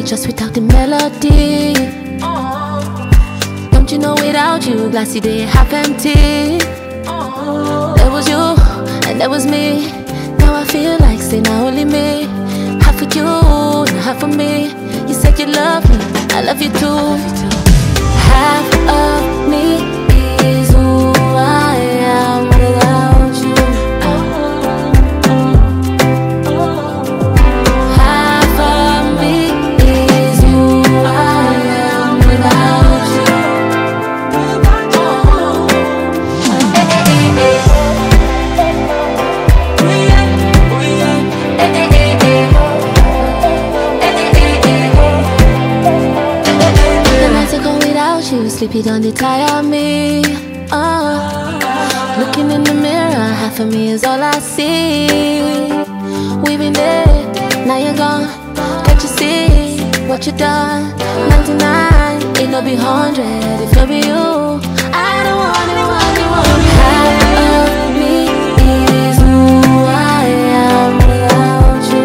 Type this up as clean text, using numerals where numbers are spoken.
me just without the melody. Don't you know without you, glassy day half empty. There was you, and there was me. Now I feel like saying not only me. Half for you, and half for me. You said you love me, I love you too. Half of me is who I am without you. Half of me is who I am without you. You sleepy don't tire me. Looking in the mirror, half of me is all I see. We've been there, now you're gone. Can't you see what you done? 99, it no be 100 if no be you. I don't want anyone, anyone. Half of me is who I am without you.